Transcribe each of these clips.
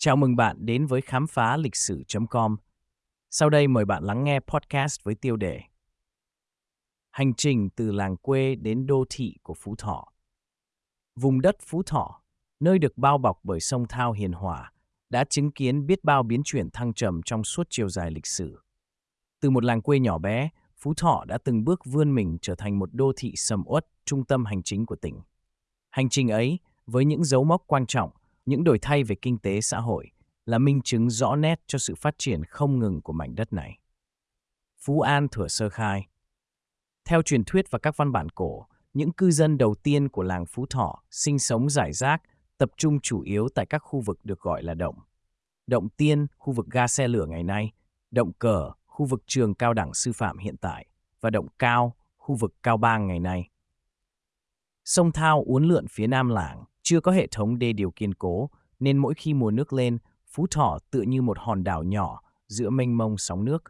Chào mừng bạn đến với khám phá lịch sử.com. Sau đây mời bạn lắng nghe podcast với tiêu đề Hành trình từ làng quê đến đô thị của Phú Thọ. Vùng đất Phú Thọ, nơi được bao bọc bởi sông Thao hiền hòa, đã chứng kiến biết bao biến chuyển thăng trầm trong suốt chiều dài lịch sử. Từ một làng quê nhỏ bé, Phú Thọ đã từng bước vươn mình trở thành một đô thị sầm uất, trung tâm hành chính của tỉnh. Hành trình ấy, với những dấu mốc quan trọng, những đổi thay về kinh tế xã hội, là minh chứng rõ nét cho sự phát triển không ngừng của mảnh đất này. Phú An thuở sơ khai. Theo truyền thuyết và các văn bản cổ, những cư dân đầu tiên của làng Phú Thọ sinh sống rải rác, tập trung chủ yếu tại các khu vực được gọi là động. Động Tiên, khu vực ga xe lửa ngày nay, Động Cờ, khu vực trường cao đẳng sư phạm hiện tại, và Động Cao, khu vực Cao Bang ngày nay. Sông Thao uốn lượn phía nam làng, chưa có hệ thống đê điều kiên cố, nên mỗi khi mùa nước lên, Phú Thọ tựa như một hòn đảo nhỏ giữa mênh mông sóng nước.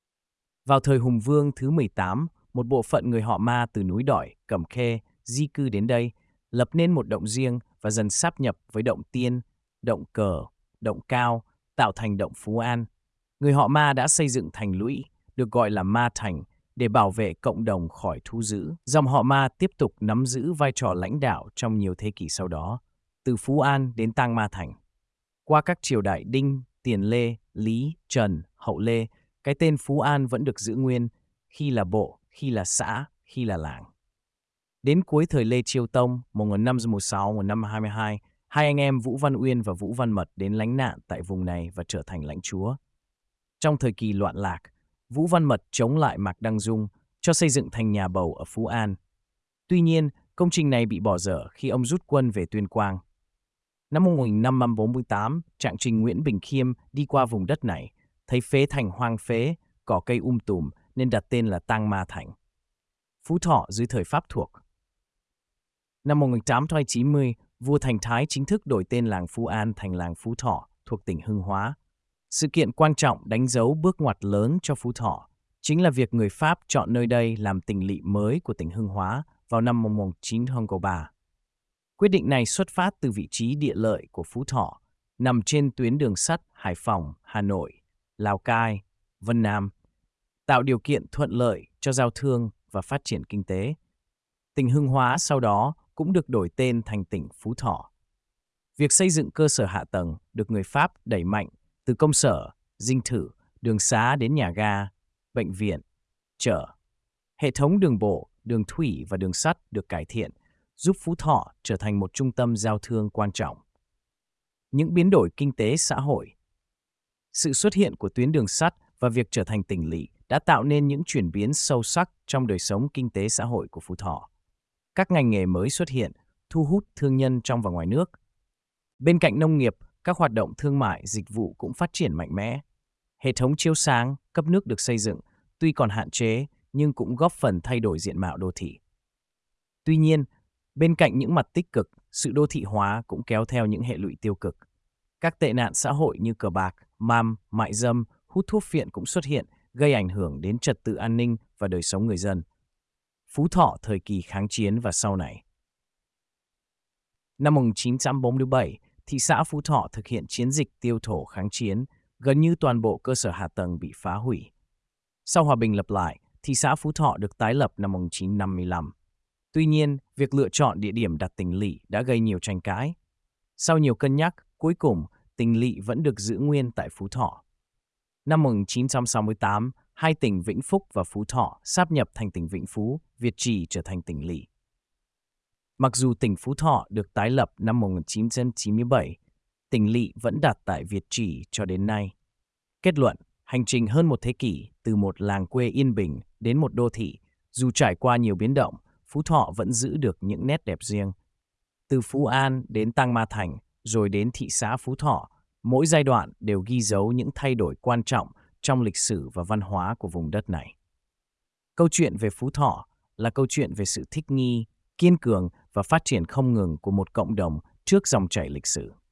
Vào thời Hùng Vương thứ 18, một bộ phận người họ Ma từ núi Đỏi, Cẩm Khê di cư đến đây, lập nên một động riêng và dần sáp nhập với Động Tiên, Động Cờ, Động Cao, tạo thành Động Phú An. Người họ Ma đã xây dựng thành lũy, được gọi là Ma Thành, để bảo vệ cộng đồng khỏi thú dữ. Dòng họ Ma tiếp tục nắm giữ vai trò lãnh đạo trong nhiều thế kỷ sau đó, từ Phú An đến Tang Ma Thành. Qua các triều đại Đinh, Tiền Lê, Lý, Trần, Hậu Lê, cái tên Phú An vẫn được giữ nguyên, khi là bộ, khi là xã, khi là làng. Đến cuối thời Lê Chiêu Tông, 1516-1522, hai anh em Vũ Văn Uyên và Vũ Văn Mật đến lánh nạn tại vùng này và trở thành lãnh chúa. Trong thời kỳ loạn lạc, Vũ Văn Mật chống lại Mạc Đăng Dung, cho xây dựng thành nhà Bầu ở Phú An. Tuy nhiên, công trình này bị bỏ dở khi ông rút quân về Tuyên Quang. Năm 1548, trạng trình Nguyễn Bình Khiêm đi qua vùng đất này, thấy phế thành hoang phế, cỏ cây tùm nên đặt tên là Tang Ma Thành. Phú Thọ dưới thời Pháp thuộc. Năm 1890, vua Thành Thái chính thức đổi tên làng Phú An thành làng Phú Thọ thuộc tỉnh Hưng Hóa. Sự kiện quan trọng đánh dấu bước ngoặt lớn cho Phú Thọ chính là việc người Pháp chọn nơi đây làm tỉnh lỵ mới của tỉnh Hưng Hóa vào năm 1903. Quyết định này xuất phát từ vị trí địa lợi của Phú Thọ, nằm trên tuyến đường sắt Hải Phòng, Hà Nội, Lào Cai, Vân Nam, tạo điều kiện thuận lợi cho giao thương và phát triển kinh tế. Tỉnh Hưng Hóa sau đó cũng được đổi tên thành tỉnh Phú Thọ. Việc xây dựng cơ sở hạ tầng được người Pháp đẩy mạnh từ công sở, dinh thự, đường xá đến nhà ga, bệnh viện, chợ. Hệ thống đường bộ, đường thủy và đường sắt được cải thiện, giúp Phú Thọ trở thành một trung tâm giao thương quan trọng. Những biến đổi kinh tế xã hội. Sự xuất hiện của tuyến đường sắt và việc trở thành tỉnh lỵ đã tạo nên những chuyển biến sâu sắc trong đời sống kinh tế xã hội của Phú Thọ. Các ngành nghề mới xuất hiện, thu hút thương nhân trong và ngoài nước. Bên cạnh nông nghiệp, các hoạt động thương mại, dịch vụ cũng phát triển mạnh mẽ. Hệ thống chiếu sáng, cấp nước được xây dựng, tuy còn hạn chế nhưng cũng góp phần thay đổi diện mạo đô thị. Tuy nhiên, bên cạnh những mặt tích cực, sự đô thị hóa cũng kéo theo những hệ lụy tiêu cực. Các tệ nạn xã hội như cờ bạc, mại dâm, hút thuốc phiện cũng xuất hiện, gây ảnh hưởng đến trật tự an ninh và đời sống người dân. Phú Thọ thời kỳ kháng chiến và sau này. Năm 1947, thị xã Phú Thọ thực hiện chiến dịch tiêu thổ kháng chiến, gần như toàn bộ cơ sở hạ tầng bị phá hủy. Sau hòa bình lập lại, thị xã Phú Thọ được tái lập năm 1955. Tuy nhiên, việc lựa chọn địa điểm đặt tỉnh lỵ đã gây nhiều tranh cãi. Sau nhiều cân nhắc, cuối cùng, tỉnh lỵ vẫn được giữ nguyên tại Phú Thọ. Năm 1968, hai tỉnh Vĩnh Phúc và Phú Thọ sáp nhập thành tỉnh Vĩnh Phú, Việt Trì trở thành tỉnh lỵ. Mặc dù tỉnh Phú Thọ được tái lập năm 1997, tỉnh lỵ vẫn đặt tại Việt Trì cho đến nay. Kết luận, hành trình hơn một thế kỷ từ một làng quê yên bình đến một đô thị, dù trải qua nhiều biến động, Phú Thọ vẫn giữ được những nét đẹp riêng. Từ Phú An đến Tang Ma Thành, rồi đến thị xã Phú Thọ, mỗi giai đoạn đều ghi dấu những thay đổi quan trọng trong lịch sử và văn hóa của vùng đất này. Câu chuyện về Phú Thọ là câu chuyện về sự thích nghi, kiên cường và phát triển không ngừng của một cộng đồng trước dòng chảy lịch sử.